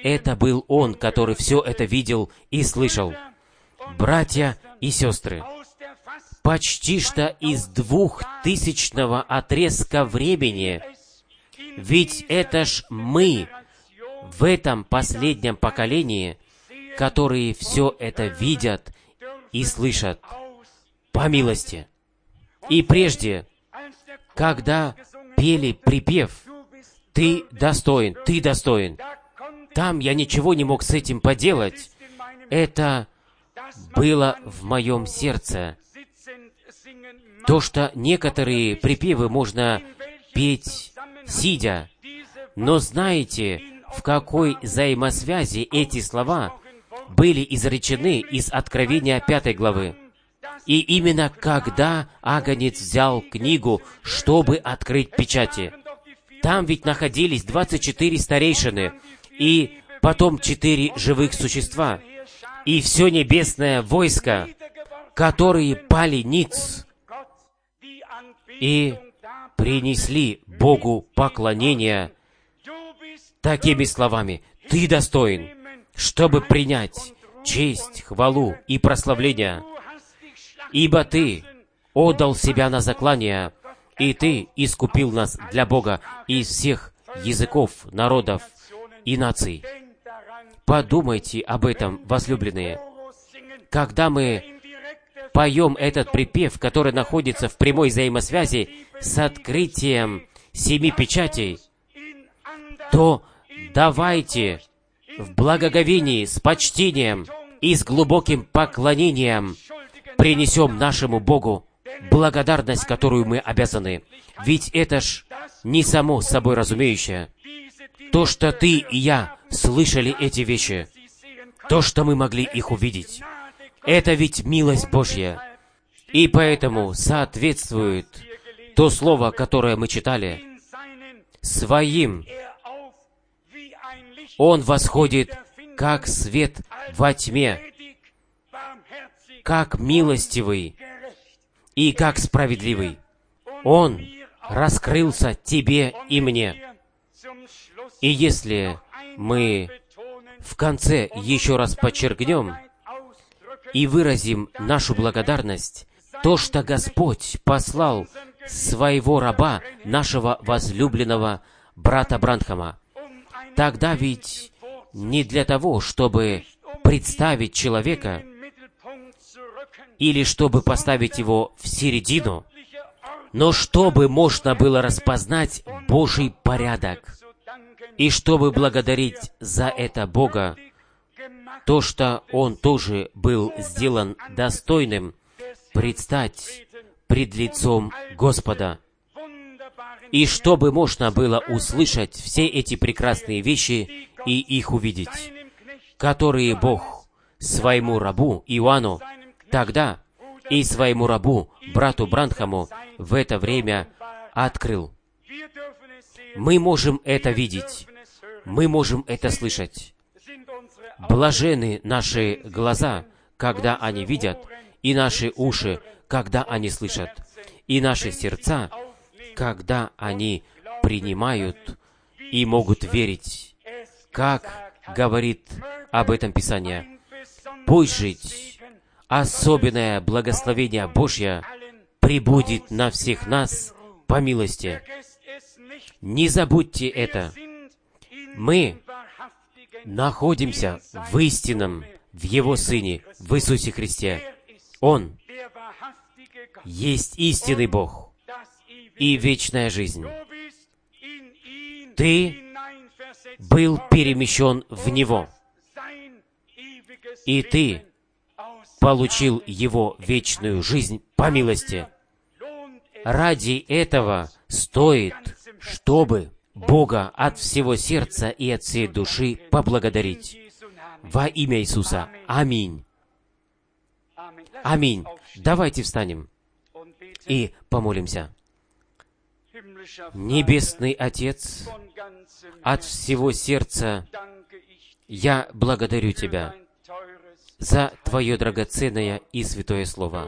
A: это был Он, который все это видел и слышал. Братья и сестры, почти что из 2000-го отрезка времени, ведь это ж мы в этом последнем поколении, которые все это видят и слышат по милости. И прежде, когда пели припев «Ты достоин, ты достоин», там я ничего не мог с этим поделать. Это было в моем сердце. То, что некоторые припевы можно петь сидя, но знаете, в какой взаимосвязи эти слова были изречены из Откровения 5 главы. И именно когда Агнец взял книгу, чтобы открыть печати, там ведь находились 24 старейшины, и потом 4 живых существа, и все небесное войско, которые пали ниц и принесли Богу поклонение такими словами: «Ты достоин, чтобы принять честь, хвалу и прославление, ибо Ты отдал себя на заклание, и Ты искупил нас для Бога из всех языков, народов и наций». Подумайте об этом, возлюбленные. Когда мы поем этот припев, который находится в прямой взаимосвязи с открытием 7 печатей, то давайте в благоговении, с почтением и с глубоким поклонением принесем нашему Богу благодарность, которую мы обязаны. Ведь это ж не само собой разумеющее. То, что ты и я слышали эти вещи, то, что мы могли их увидеть, это ведь милость Божья. И поэтому соответствует то слово, которое мы читали, своим. Он восходит, как свет во тьме, как милостивый и как справедливый. Он раскрылся тебе и мне. И если мы в конце еще раз подчеркнем и выразим нашу благодарность, то, что Господь послал своего раба, нашего возлюбленного брата Бранхама, тогда ведь не для того, чтобы представить человека или чтобы поставить его в середину, но чтобы можно было распознать Божий порядок, и чтобы благодарить за это Бога, то, что Он тоже был сделан достойным предстать пред лицом Господа, и чтобы можно было услышать все эти прекрасные вещи и их увидеть, которые Бог своему рабу Иоанну тогда и своему рабу, брату Бранхаму, в это время открыл. Мы можем это видеть, мы можем это слышать. Блажены наши глаза, когда они видят, и наши уши, когда они слышат, и наши сердца, когда они принимают и могут верить, как говорит об этом Писание. Пусть жить особенное благословение Божье пребудет на всех нас по милости. Не забудьте это. Мы находимся в истинном, в Его Сыне, в Иисусе Христе. Он есть истинный Бог и вечная жизнь. Ты был перемещен в Него, и ты получил Его вечную жизнь по милости. Ради этого стоит, чтобы Бога от всего сердца и от всей души поблагодарить. Во имя Иисуса. Аминь. Аминь. Давайте встанем и помолимся. Небесный Отец, от всего сердца я благодарю Тебя за Твое драгоценное и святое Слово.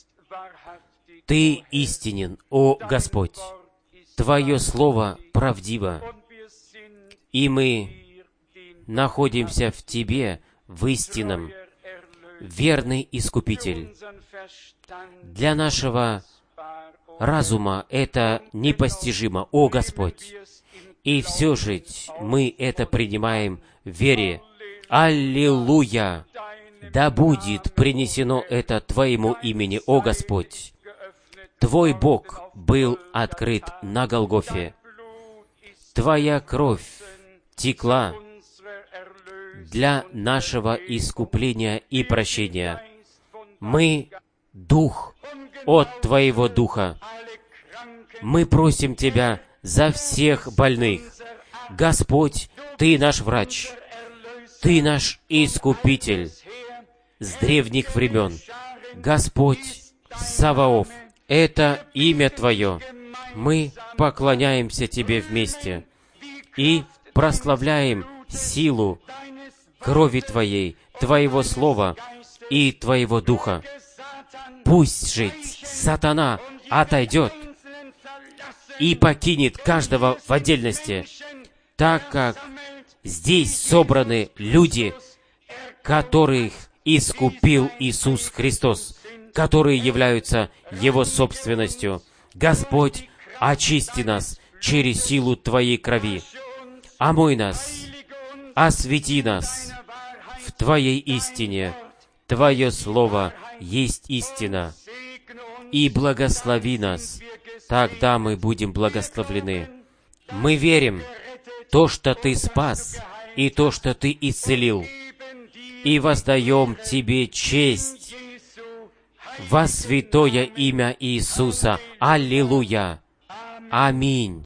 A: Ты истинен, о Господь! Твое Слово правдиво, и мы находимся в Тебе, в истинном, верный Искупитель. Для нашего разума это непостижимо, о Господь. И все же мы это принимаем в вере. Аллилуйя! Да будет принесено это Твоему имени, о Господь. Твой Бог был открыт на Голгофе. Твоя кровь текла для нашего искупления и прощения. Мы — Дух от Твоего Духа. Мы просим Тебя за всех больных. Господь, Ты наш врач. Ты наш Искупитель с древних времен. Господь Саваоф, это имя Твое. Мы поклоняемся Тебе вместе и прославляем силу крови Твоей, Твоего Слова и Твоего Духа. Пусть же сатана отойдет и покинет каждого в отдельности, так как здесь собраны люди, которых искупил Иисус Христос, которые являются Его собственностью. Господь, очисти нас через силу Твоей крови. Омой нас, освети нас в Твоей истине. Твое Слово есть истина. И благослови нас, тогда мы будем благословлены. Мы верим в то, что Ты спас, и то, что Ты исцелил, и воздаем Тебе честь во святое имя Иисуса. Аллилуйя! Аминь!